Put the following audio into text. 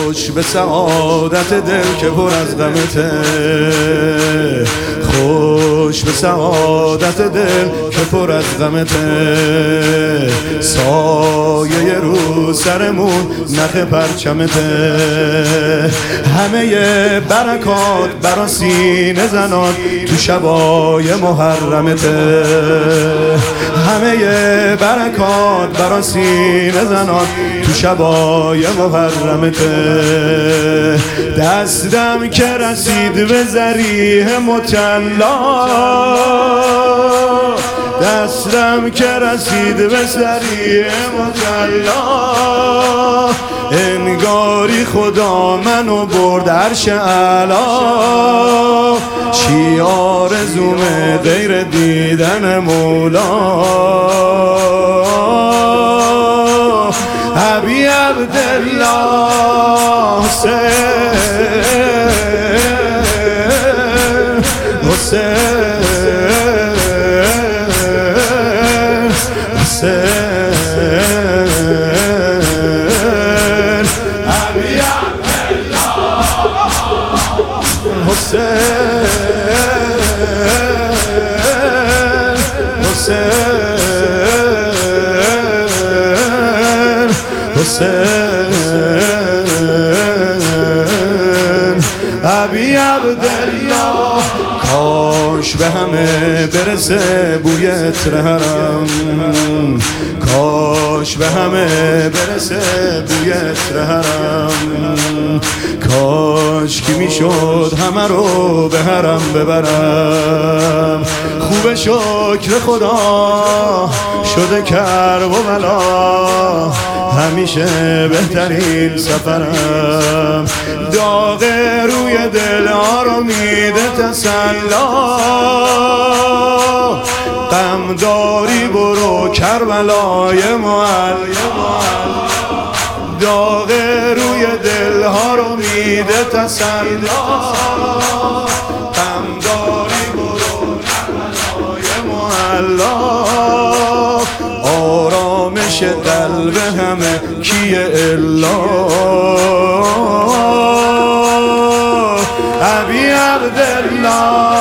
خوش به سعادت دل که پر از غمته، خوش به سعادت دل که پر از غمته. سایه رو سرمون نخ پرچمته، همه برکات برا سینه زنان تو شبای محرمته، همه برکات برا سینه زنان تو شبای محرمته. دستم که رسید به ذریح مطلا، دستم که رسید به ذریح مطلا، انگاری خدا منو برد عرش اعلا. چی آرزومه غیر دیدن مولا، ابی عبدالله ابی عبدالله. کاش به همه برسه بوی عطر حرم، کاش به همه برسه بوی عطر حرم، کاش کی میشد همه رو به حرم ببرم. خوب شکر خدا شده کرب و بلا، همیشه بهترین سفرم. داغ روی دل رو میده تسلا، غم داری برو کربلای معلا. داغ روی دل رو میده تسلا، غم داری برو کربلای معلا. آرامش قلب همه کیه الا، ابی عبدالله.